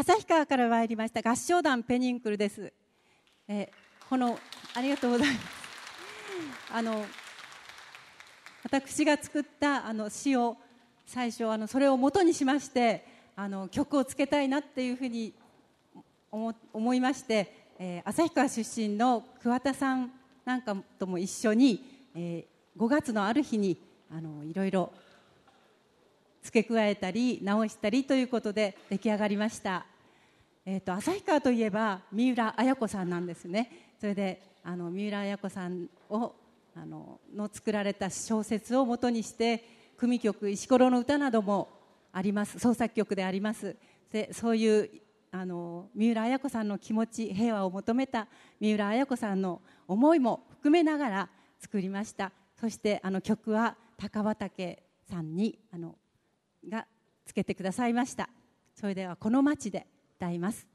旭川から参りました合唱団ペニンクルです。ありがとうございます。私が作った詩を最初それを元にしまして曲をつけたいなっていうふうに思いまして、旭川出身の桑田さんなんかとも一緒に、5月のある日にいろいろ付け加えたり直したりということで出来上がりました。旭川といえば三浦綾子さんなんですね。それで三浦綾子さんをの作られた小説を元にして組曲石ころの歌などもあります。創作曲であります。でそういう三浦綾子さんの気持ち、平和を求めた三浦綾子さんの思いも含めながら作りました。そして曲は高畑さんにがつけてくださいました。それではこの街で歌います。